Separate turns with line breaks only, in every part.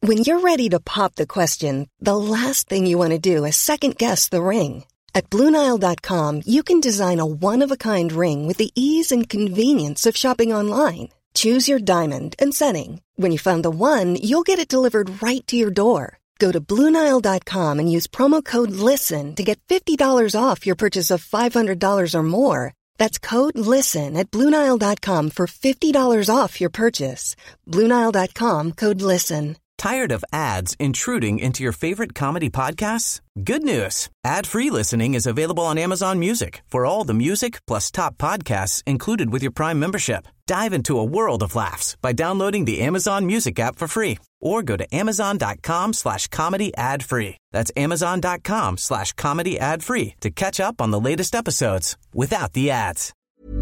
When you're ready to pop the question, the last thing you want to do is second-guess the ring. At BlueNile.com, you can design a one-of-a-kind ring with the ease and convenience of shopping online. Choose your diamond and setting. When you find the one, you'll get it delivered right to your door. Go to BlueNile.com and use promo code LISTEN to get $50 off your purchase of $500 or more. That's code LISTEN at BlueNile.com for $50 off your purchase. BlueNile.com, code LISTEN.
Tired of ads intruding into your favorite comedy podcasts? Good news. Ad-free listening is available on Amazon Music for all the music plus top podcasts included with your Prime membership. Dive into a world of laughs by downloading the Amazon Music app for free or go to amazon.com/comedy ad-free. That's amazon.com/comedy ad-free to catch up on the latest episodes without the ads.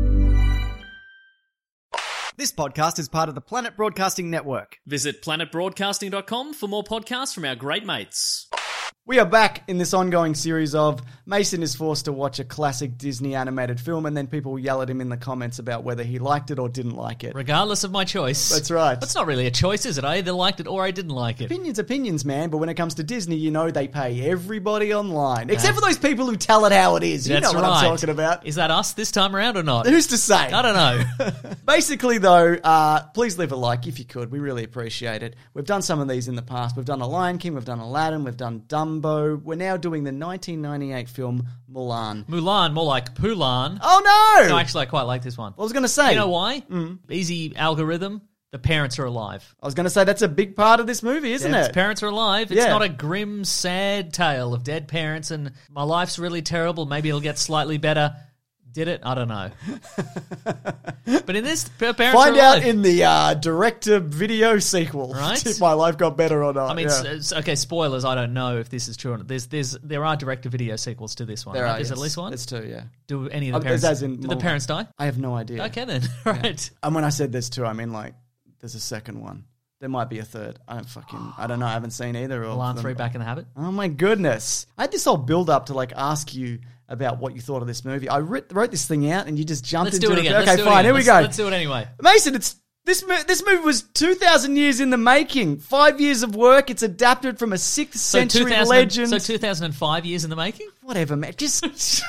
This podcast is part of the Planet Broadcasting Network.
Visit planetbroadcasting.com for more podcasts from our great mates.
We are back in this ongoing series of Mason is forced to watch a classic Disney animated film and then people yell at him in the comments about whether he liked it or didn't like it.
Regardless of my choice.
That's right.
That's not really a choice, is it? I either liked it or I didn't like it.
Opinions, man. But when it comes to Disney, you know they pay everybody online. Except for those people who tell it how it is. You know what I'm talking about.
Is that us this time around or not?
Who's to say?
I don't know.
Basically, though, please leave a like if you could. We really appreciate it. We've done some of these in the past. We've done The Lion King. We've done Aladdin. We've done Dumbo. We're now doing the 1998 film Mulan.
Mulan, more like Pulan.
Oh, no!
No, actually, I quite like this one.
I was going to say.
You know why? Easy algorithm. The parents are alive.
I was going to say that's a big part of this movie, isn't it?
Parents are alive. It's not a grim, sad tale of dead parents and my life's really terrible. Maybe it'll get slightly better. Did it? I don't know. But in this, parents
Find
are alive.
out in the direct-to-video sequel
right?
if my life got better or not.
I mean, okay, spoilers, I don't know if this is true or not. There are direct-to-video sequels to this one.
There
right?
are,
There's
yes.
at least one?
There's two, yeah.
Do any of the parents...
do
the parents die?
I have no idea.
Okay, then. Right.
And when I said there's two, I mean, like, there's a second one. There might be a third. I don't know. I haven't seen either.
Mulan 3 Back in the Habit.
Oh, my goodness. I had this whole build-up to, like, ask you about what you thought of this movie. I wrote this thing out and you just jumped into it.
Let's do it again.
Okay, fine. Here we go.
Let's do it anyway.
Mason, this movie was 2,000 years in the making. 5 years of work. It's adapted from a 6th century legend.
So 2005 years in the making?
Whatever, man. Just...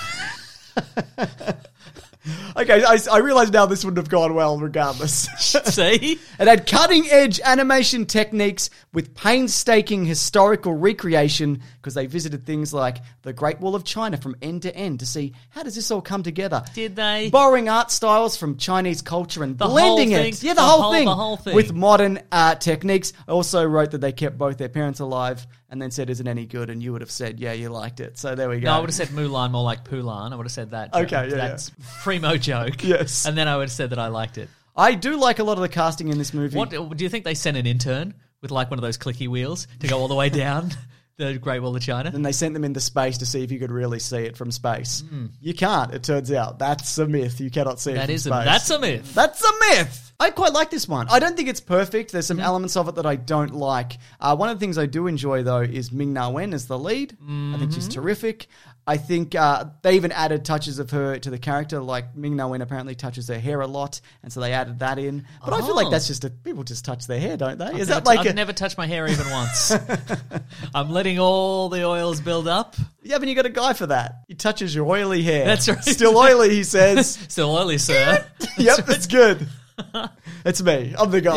Okay, I realise now this wouldn't have gone well regardless.
See?
It had cutting-edge animation techniques with painstaking historical recreation because they visited things like the Great Wall of China from end to end to see how does this all come together.
Did they?
Borrowing art styles from Chinese culture and
The
blending
whole
it.
thing?
Yeah,
The whole thing.
with modern techniques. I also wrote that they kept both their parents alive and then said, is it any good? And you would have said, yeah, you liked it. So there we go.
No, I would have said Mulan more like Pulan. I would have said that.
Okay, yeah,
That's primo joke.
Yes.
And then I would have said that I liked it.
I do like a lot of the casting in this movie.
What do you think they sent an intern with like one of those clicky wheels to go all the way down the Great Wall of China?
And they sent them into space to see if you could really see it from space. You can't, it turns out. That's a myth. You cannot see it from space.
That's a myth.
That's a myth. I quite like this one. I don't think it's perfect. There's some elements of it that I don't like. One of the things I do enjoy, though, is Ming-Na Wen as the lead. I think she's terrific. I think they even added touches of her to the character, like Ming-Na Wen apparently touches her hair a lot, and so they added that in. But I feel like that's just people just touch their hair, don't they?
I've never touched my hair even once. I'm letting all the oils build up.
Yeah, but you got a guy for that. He touches your oily hair.
That's right.
Still oily, he says.
Still oily, sir.
Yep, that's good. It's me. I'm the guy.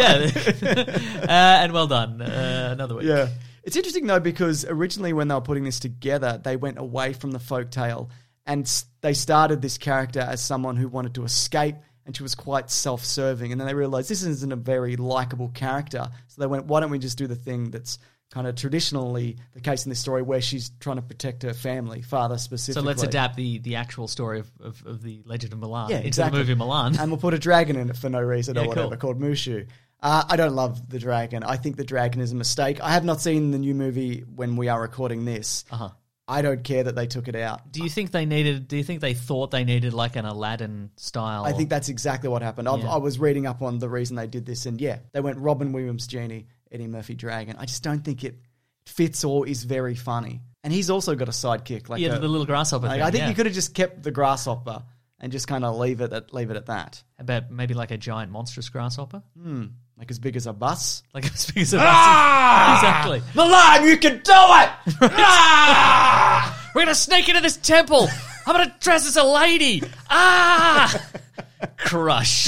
Yeah. And well done. Another week.
Yeah. It's interesting, though, because originally when they were putting this together, they went away from the folktale and they started this character as someone who wanted to escape, and she was quite self-serving. And then they realized this isn't a very likable character. So they went, why don't we just do the thing that's kind of traditionally the case in this story where she's trying to protect her family, father specifically.
So let's adapt the actual story of the Legend of Mulan into
exactly.
the movie Mulan.
And we'll put a dragon in it for no reason or whatever,
cool.
called Mushu. I don't love the dragon. I think the dragon is a mistake. I have not seen the new movie when we are recording this. I don't care that they took it out.
Do you think they thought they needed like an Aladdin style?
I think that's exactly what happened. I was reading up on the reason they did this, and they went Robin Williams Genie, Eddie Murphy Dragon. I just don't think it fits or is very funny. And he's also got a sidekick, like
the little grasshopper thing.
I think you could have just kept the grasshopper and just kind of leave it at that.
About maybe like a giant monstrous grasshopper?
Like Like as big as a bus.
Like as big as a bus. Exactly.
Milan, you can do it! Ah!
We're going to sneak into this temple. I'm going to dress as a lady. Crush.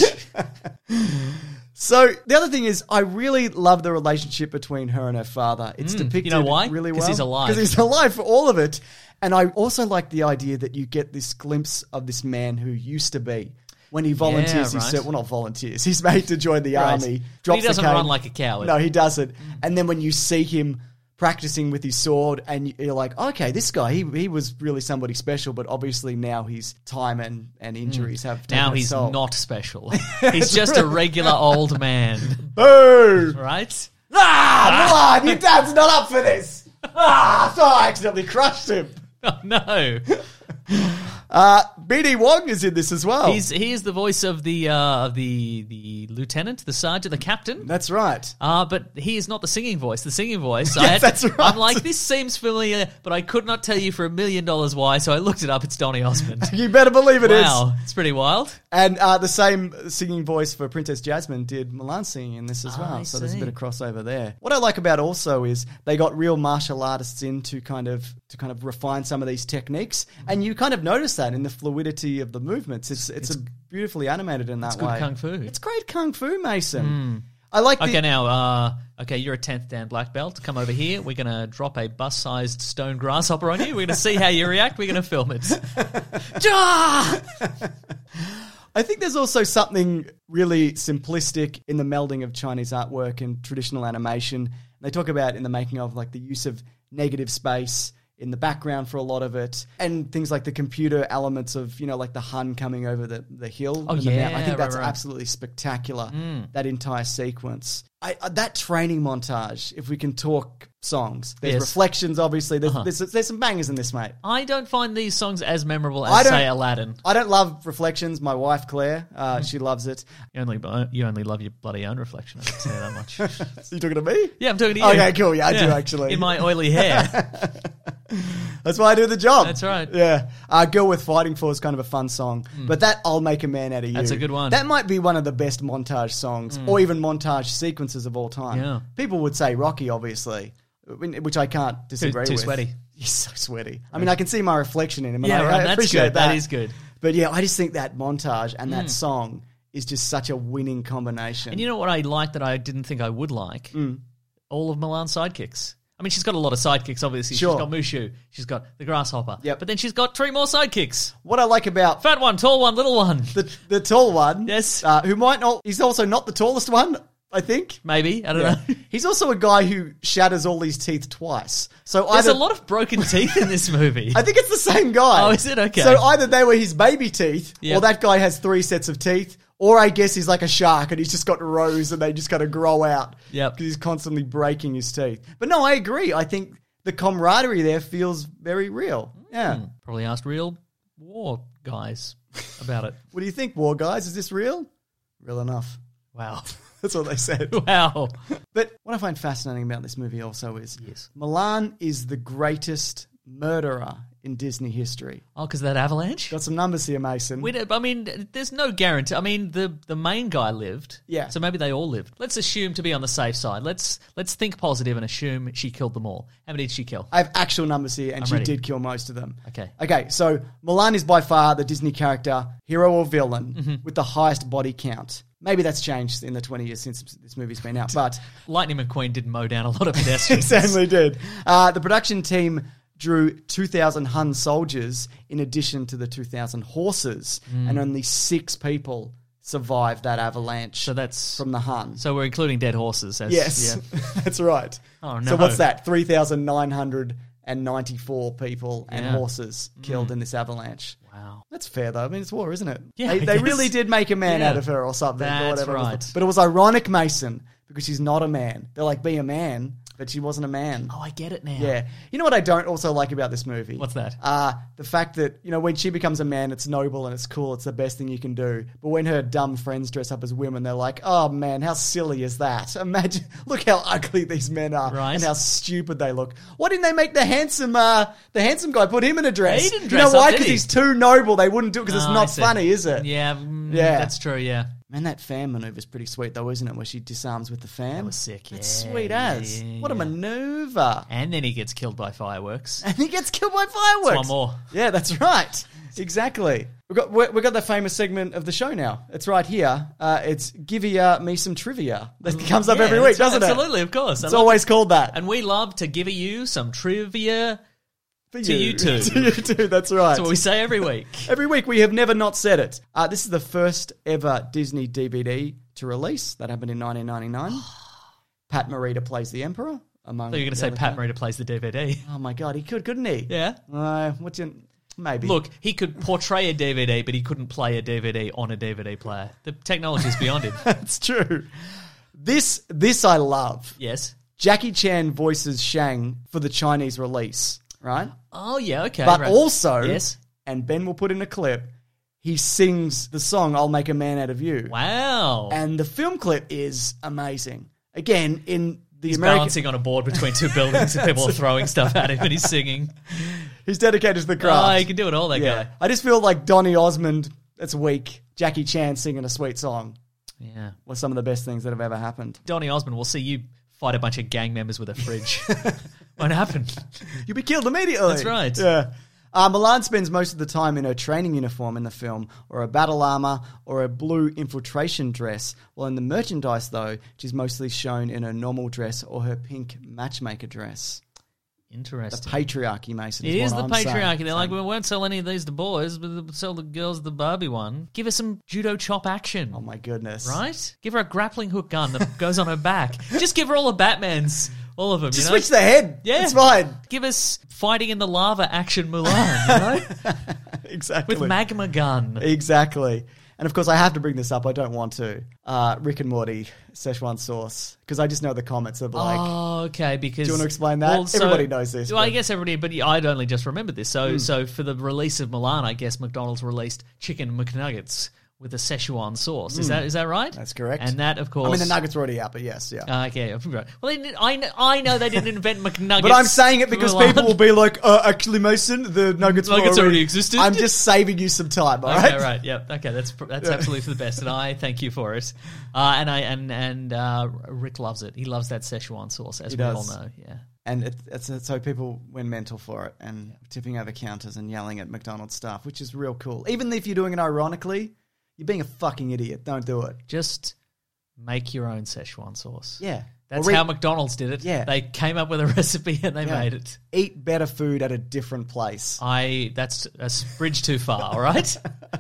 So the other thing is, I really love the relationship between her and her father. It's depicted
You know why?
really well.
'Cause he's alive.
Because he's alive for all of it. And I also like the idea that you get this glimpse of this man who used to be. When he volunteers,
Yeah, right.
well, not volunteers. He's made to join the
Right.
army.
But
Drops
he doesn't
the cane.
run like a coward.
No, he doesn't. And then when you see him practicing with his sword, and you're like, okay, this guy, he was really somebody special, but obviously now his time and injuries have taken
Now
its
he's
toll.
not special. He's just a regular old man.
Boo!
Right?
Ah, Milan, your dad's not up for this. So I accidentally crushed him.
Oh, no.
BD Wong is in this as well.
He is the voice of the lieutenant, the sergeant, the captain.
That's right.
But he is not the singing voice. The singing voice.
Yes, that's right.
I'm like, this seems familiar, but I could not tell you for $1 million why, so I looked it up. It's Donny Osmond.
You better believe it is.
Wow, it's pretty wild.
And the same singing voice for Princess Jasmine did Milan singing in this as well.
I
So there's a
see.
bit of crossover there. What I like about also is they got real martial artists in to kind of refine some of these techniques, and you kind of notice that in the fluidity of the movements. It's a beautifully animated in that
It's good
way.
kung fu.
It's great kung fu, Mason. I like the...
Okay, now, you're a 10th Dan black belt. Come over here. We're going to drop a bus-sized stone grasshopper on you. We're going to see how you react. We're going to film it.
I think there's also something really simplistic in the melding of Chinese artwork and traditional animation. They talk about in the making of like the use of negative space in the background for a lot of it, and things like the computer elements of, like the Hun coming over the hill.
Oh,
and the
yeah,
mountain. I think that's
right.
absolutely spectacular, that entire sequence. That training montage, if we can talk songs. There's
Yes.
Reflections, obviously. There's some bangers in this, mate.
I don't find these songs as memorable
I
as,
don't-
say, Aladdin.
I don't love Reflections. My wife, Claire, she loves it.
You only love your bloody own reflection. I can say that much.
Are you talking to me?
Yeah, I'm talking to you.
Okay, cool. Yeah, I do actually.
In my oily hair.
That's why I do the job.
That's right.
Yeah. Girl with Fighting For is kind of a fun song. But that I'll Make a Man Out of You.
That's a good one.
That might be one of the best montage songs or even montage sequences of all time.
Yeah.
People would say Rocky, obviously, which I can't disagree with.
Too sweaty.
He's so sweaty. I mean, I can see my reflection in him. And
Yeah,
I
right, that's
appreciate
good. That is good.
But yeah, I just think that montage and that song is just such a winning combination.
And you know what I like that I didn't think I would like? All of Milan's sidekicks. I mean, she's got a lot of sidekicks, obviously.
Sure.
She's got Mushu. She's got the grasshopper.
Yep.
But then she's got 3 more sidekicks.
What I like about
Fat one, tall one, little one.
the tall one,
Yes.
who might not, he's also not the tallest one, I think.
Maybe. I don't know.
He's also a guy who shatters all his teeth twice. So
There's
either,
a lot of broken teeth in this movie.
I think it's the same guy.
Oh, is it? Okay.
So either they were his baby teeth,
Yep.
or that guy has 3 sets of teeth, or I guess he's like a shark and he's just got rows and they just kind of grow out.
Yep.
Because he's constantly breaking his teeth. But no, I agree. I think the camaraderie there feels very real. Yeah.
Probably asked real war guys about it.
What do you think, war guys? Is this real? Real enough.
Wow.
That's what they said.
Wow.
But what I find fascinating about this movie also is Milan is the greatest murderer in Disney history.
Oh, because of that avalanche?
Got some numbers here, Mason.
I mean, there's no guarantee. I mean, the main guy lived.
Yeah.
So maybe they all lived. Let's assume to be on the safe side. Let's think positive and assume she killed them all. How many did she kill?
I have actual numbers here, and
I'm
she
ready.
did kill most of them.
Okay.
Okay, so Milan is by far the Disney character, hero or villain, with the highest body count. Maybe that's changed in the 20 years since this movie's been out, but
Lightning McQueen did mow down a lot of
he
pedestrians.
certainly did. The production team drew 2,000 Hun soldiers in addition to the 2,000 horses, and only 6 people survived that avalanche
So that's
from the Hun.
So we're including dead horses. As,
Yes,
Yeah.
that's right.
Oh, no.
So what's that? 3,994 people and horses killed in this avalanche.
Wow.
That's fair, though. I mean, it's war, isn't it?
Yeah, I
They
guess.
really did make a man
Yeah.
out of her or something. or
That's
whatever it was.
right.
But it was ironic, Mason, because she's not a man. They're like, be a man, but she wasn't a man.
Oh, I get it now.
Yeah. You know what I don't also like about this movie?
What's that?
The fact that, when she becomes a man, it's noble and it's cool. It's the best thing you can do. But when her dumb friends dress up as women, they're like, oh, man, how silly is that? Imagine, look how ugly these men are
Right.
and how stupid they look. Why didn't they make the handsome guy, put him in a dress?
He didn't
You
dress
know why?
up, did
Because
he?
he's too noble. They wouldn't do it because
Oh,
it's
I
not
see.
funny, is it?
Yeah,
Yeah.
that's true, yeah.
Man, that fan maneuver's pretty sweet though, isn't it? Where she disarms with the fan.
That was sick, yeah.
That's sweet as.
Yeah.
What a maneuver.
And then he gets killed by fireworks.
And he gets killed by fireworks.
That's one more.
Yeah, that's right. Exactly. We've got the famous segment of the show now. It's right here. It's Give Me Some Trivia. That comes up every week, doesn't it?
Absolutely, of course.
It's always called that.
And we love to give you some trivia
For
to you too.
To you too, that's right.
That's what we say every week.
Every week we have never not said it. This is the first ever Disney DVD to release. That happened in 1999. Pat Morita plays the Emperor.
So you're going to say Pat Morita plays the DVD.
Oh my God, he could, couldn't he?
Yeah.
Maybe.
Look, he could portray a DVD, but he couldn't play a DVD on a DVD player. The technology is beyond him.
That's true. This I love.
Yes.
Jackie Chan voices Shang for the Chinese release, right?
Oh, yeah, okay.
But
right.
also,
yes.
And Ben will put in a clip, he sings the song I'll Make a Man Out of You.
Wow.
And the film clip is amazing. Again, in the
He's
American...
balancing on a board between two buildings and people are throwing stuff at him and he's singing.
He's dedicated to the craft.
Oh, he can do it all, that guy.
I just feel like Donny Osmond, that's weak. Jackie Chan singing a sweet song
Yeah.
was some of the best things that have ever happened.
Donny Osmond, we'll see you fight a bunch of gang members with a fridge. Won't happen.
You'll be killed immediately.
That's right.
Yeah. Milan spends most of the time in her training uniform in the film, or a battle armor, or a blue infiltration dress. While in the merchandise, though, she's mostly shown in her normal dress or her pink matchmaker dress. The
Interesting.
patriarchy, Mason.
It is the patriarchy. They're like,
we
we won't sell any of these to boys, but we'll sell the girls the Barbie one. Give her some judo chop action.
Oh my goodness!
Right? Give her a grappling hook gun that goes on her back. Just give her all the Batmans. All of them,
Just
you know?
switch the head.
Yeah.
It's fine.
Give us fighting in the lava action Mulan, you know?
Exactly.
With magma gun.
Exactly. And of course, I have to bring this up. I don't want to. Rick and Morty Szechuan sauce, because I just know the comments are like.
Oh, okay. Because
do you want to explain that? Everybody knows this.
Well, I guess everybody, but I'd only just remembered this. So for the release of Mulan, I guess McDonald's released chicken McNuggets with a Szechuan sauce. Is that right?
That's correct.
And that, of course.
I mean, the nuggets were already out, but yes, yeah.
Okay, well, I know they didn't invent McNuggets.
But I'm saying it because
Mulan.
people will be like, actually, Mason, the nuggets
already existed.
I'm just saving you some time, all right?
Okay, right, yep. Okay, that's absolutely for the best, and I thank you for it. And Rick loves it. He loves that Szechuan sauce, as we all know. Yeah.
And it's so people went mental for it and tipping over counters and yelling at McDonald's staff, which is real cool. Even if you're doing it ironically, you're being a fucking idiot. Don't do it.
Just make your own Szechuan sauce.
Yeah.
That's how McDonald's did it.
Yeah.
They came up with a recipe and they made it.
Eat better food at a different place.
That's a bridge too far, all right?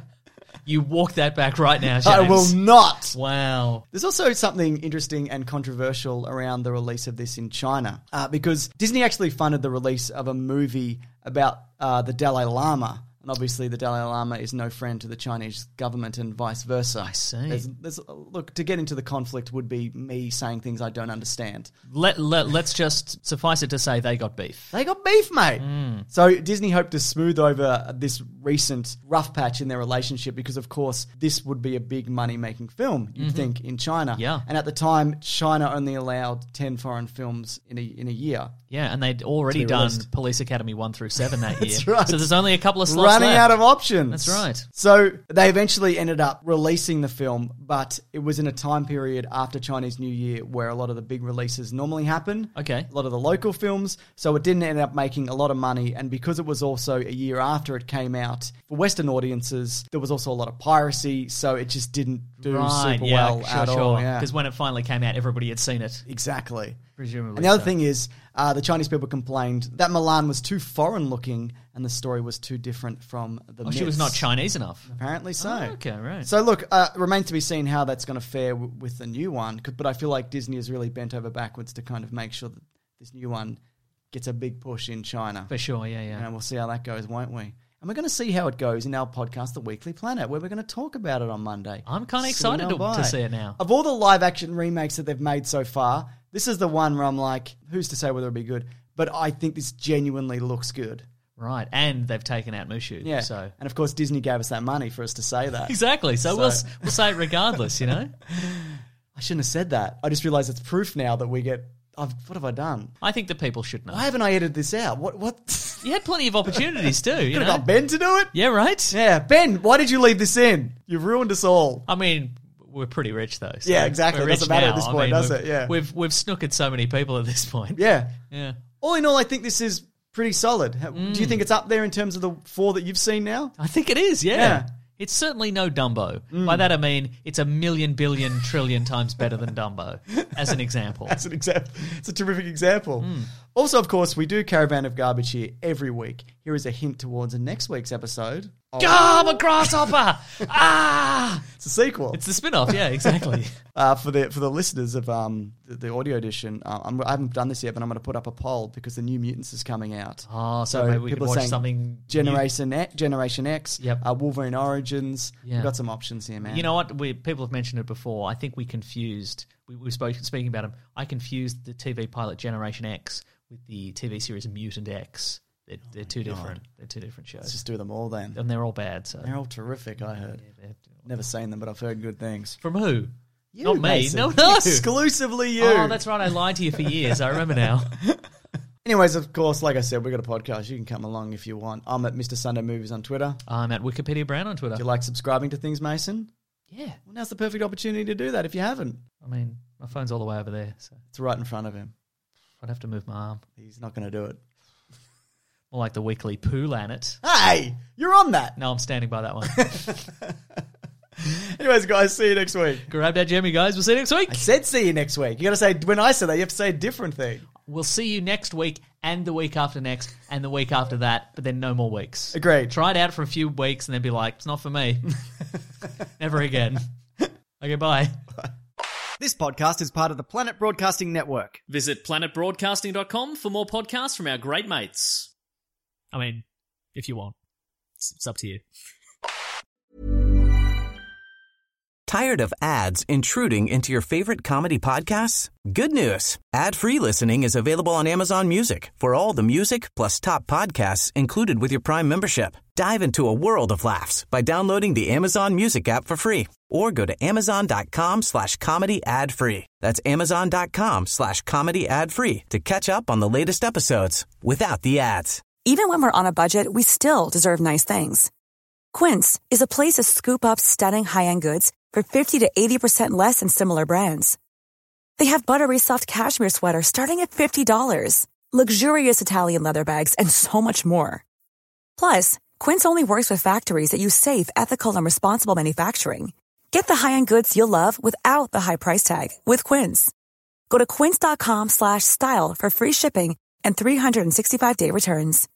You walk that back right now, James.
I will not.
Wow.
There's also something interesting and controversial around the release of this in China, because Disney actually funded the release of a movie about the Dalai Lama. And obviously the Dalai Lama is no friend to the Chinese government and vice versa.
I see.
Look, to get into the conflict would be me saying things I don't understand.
Let's just suffice it to say they got beef.
They got beef, mate. So Disney hoped to smooth over this recent rough patch in their relationship because, of course, this would be a big money-making film, you'd think, in China.
Yeah.
And at the time, China only allowed 10 foreign films in a year.
Yeah, and they'd already done
released.
Police Academy 1 through 7 that year.
That's right.
So there's only a couple of slots
Running
left.
out of options.
That's right.
So they eventually ended up releasing the film, but it was in a time period after Chinese New Year where a lot of the big releases normally happen.
Okay.
A lot of the local films. So it didn't end up making a lot of money. And because it was also a year after it came out, for Western audiences, there was also a lot of piracy. So it just didn't do super well at all.
Because when it finally came out, everybody had seen it.
Exactly.
Presumably.
And the other thing is, the Chinese people complained that Mulan was too foreign looking and the story was too different from the myths.
She was not Chinese enough.
Apparently so.
Oh, okay, right.
So look, remains to be seen how that's going to fare with the new one. But I feel like Disney is really bent over backwards to kind of make sure that this new one gets a big push in China.
For sure, yeah.
And we'll see how that goes, won't we? And we're going to see how it goes in our podcast, The Weekly Planet, where we're going to talk about it on Monday.
I'm kind of excited to see it now.
Of all the live-action remakes that they've made so far, this is the one where I'm like, who's to say whether it'll be good? But I think this genuinely looks good.
Right, and they've taken out Mushu.
Yeah,
So.
And of course Disney gave us that money for us to say that.
Exactly, so we'll say it regardless, you know?
I shouldn't have said that. I just realised it's proof now that we get... what have I done?
I think the people should know.
Why haven't I edited this out? What?
You had plenty of opportunities too, you
Could have
know?
got Ben to do it?
Yeah, right?
Yeah, Ben, why did you leave this in? You've ruined us all.
I mean, We're pretty rich though. So
Yeah, exactly.
we're
It doesn't
rich
matter
now.
at this
I
point,
mean,
does
we've-
it? Yeah.
We've snookered so many people at this point.
Yeah.
Yeah.
All in all, I think this is pretty solid. Do you think it's up there in terms of the 4 that you've seen now?
I think it is, yeah.
Yeah.
It's certainly no Dumbo. By that I mean it's a million, billion, trillion times better than Dumbo, as an example.
As an example. It's a terrific example. Also, of course, we do Caravan of Garbage here every week. Here is a hint towards next week's episode.
I'm a grasshopper! Ah!
It's a sequel.
It's the spin-off, yeah, exactly.
For the listeners of the audio edition, I haven't done this yet, but I'm going to put up a poll because the New Mutants is coming out.
Oh, so maybe we could
people are
watch
saying
something
Generation X,
Yep.
Wolverine Origins.
Yeah.
We've got some options here, man.
You know what? People have mentioned it before. I think we confused. We were speaking about them. I confused the TV pilot Generation X with the TV series Mutant X. They're two different. They're two different shows,
Let's just do them all then.
and they're all bad. So
They're all terrific, I heard.
they're-
Never seen them, but I've heard good things.
from who?
You,
Not me.
Mason.
No.
Exclusively you.
Oh, that's right. I lied to you for years. I remember now.
Anyways, of course, like I said, we've got a podcast. You can come along if you want. I'm at Mr. Sunday Movies on Twitter.
I'm at Wikipedia Brown on Twitter.
Do you like subscribing to things, Mason?
Yeah.
Well, now's the perfect opportunity to do that if you haven't.
I mean, my phone's all the way over there, so
It's right in front of him.
I'd have to move my arm.
He's not going to do it.
More like the weekly Planet.
Hey, you're on that.
No, I'm standing by that one.
Anyways, guys, see you next week.
Grab that Jimmy, guys. We'll see you next week.
I said see you next week. You got to say, when I say that, you have to say a different thing.
We'll see you next week and the week after next and the week after that, but then no more weeks.
Agreed.
Try it out for a few weeks and then be like, it's not for me. Never again. Okay, bye.
This podcast is part of the Planet Broadcasting Network.
Visit planetbroadcasting.com for more podcasts from our great mates.
I mean, if you want. It's up to you.
Tired of ads intruding into your favorite comedy podcasts? Good news. Ad-free listening is available on Amazon Music for all the music plus top podcasts included with your Prime membership. Dive into a world of laughs by downloading the Amazon Music app for free or go to amazon.com/comedy ad-free. That's amazon.com/comedy ad-free to catch up on the latest episodes without the ads.
Even when we're on a budget, we still deserve nice things. Quince is a place to scoop up stunning high-end goods for 50 to 80% less than similar brands. They have buttery soft cashmere sweaters starting at $50, luxurious Italian leather bags, and so much more. Plus, Quince only works with factories that use safe, ethical, and responsible manufacturing. Get the high-end goods you'll love without the high price tag with Quince. Go to quince.com/style for free shipping and 365-day returns.